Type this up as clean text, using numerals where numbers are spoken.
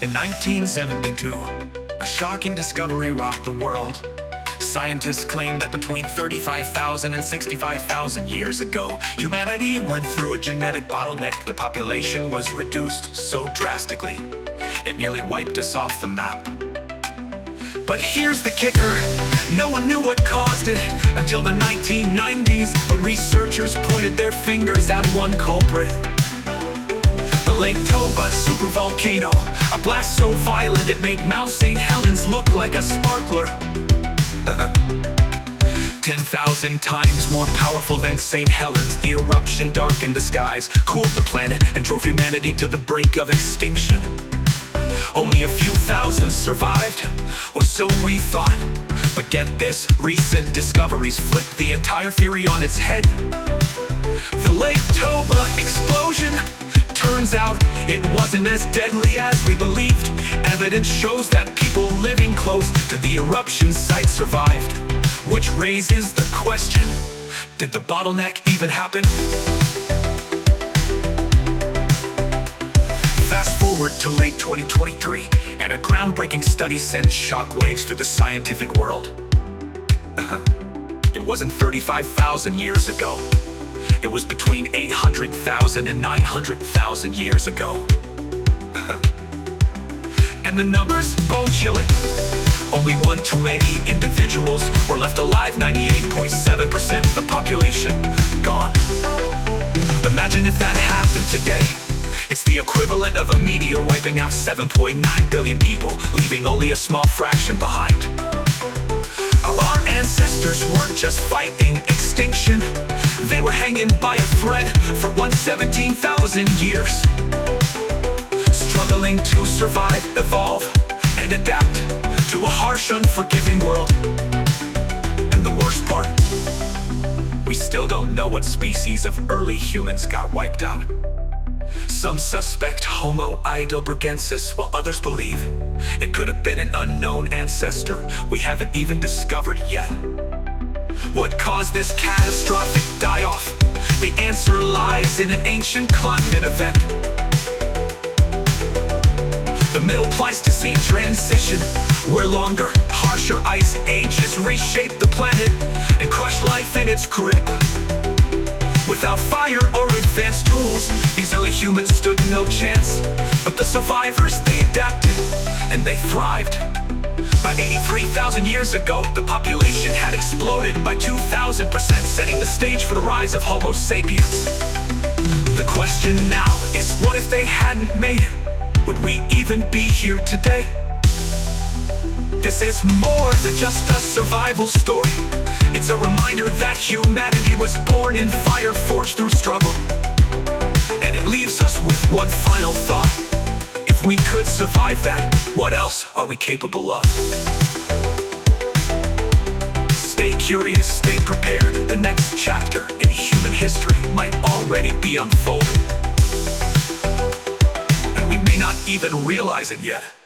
In 1972, a shocking discovery rocked the world. Scientists claim that between 35,000 and 65,000 years ago, humanity went through a genetic bottleneck. The population was reduced so drastically, it nearly wiped us off the map. But here's the kicker, no one knew what caused it until the 1990s, when researchers pointed their fingers at one culprit. The Lake Toba supervolcano, a blast so violent it made Mount St. Helens look like a sparkler. 10,000 times more powerful than St. Helens, the eruption darkened the skies, cooled the planet, and drove humanity to the brink of extinction. Only a few thousand survived, or so we thought. But get this, recent discoveries flipped the entire theory on its head. The Lake Toba explosion, turns out it wasn't as deadly as we believed. Evidence shows that people living close to the eruption site survived. Which raises the question, did the bottleneck even happen? Fast forward to late 2023, and a groundbreaking study sends shockwaves through the scientific world. It wasn't 35,000 years ago. It was between 800,000 and 900,000 years ago. And the numbers bone-chilling. Only one too many individuals were left alive, 98.7% of the population gone. Imagine if that happened today. It's the equivalent of a meteor wiping out 7.9 billion people, leaving only a small fraction behind. Our ancestors weren't just fighting extinction, they were hanging by a thread for 117,000 years. Struggling to survive, evolve, and adapt to a harsh, unforgiving world. And the worst part, we still don't know what species of early humans got wiped out. Some suspect Homo heidelbergensis, while others believe it could have been an unknown ancestor we haven't even discovered yet. What caused this catastrophic die-off? The answer lies in an ancient climate event. The Middle Pleistocene transition, where longer, harsher ice ages reshaped the planet and crushed life in its grip. Without fire or advanced tools, these early humans stood no chance. But the survivors, they adapted, and they thrived. By 83,000 years ago, the population had exploded by 2,000%, setting the stage for the rise of Homo sapiens. The question now is, what if they hadn't made it? Would we even be here today? This is more than just a survival story. It's a reminder that humanity was born in fire, forged through struggle. And it leaves us with one final thought. If we could survive that, what else are we capable of? Stay curious, stay prepared. The next chapter in human history might already be unfolding. And we may not even realize it yet.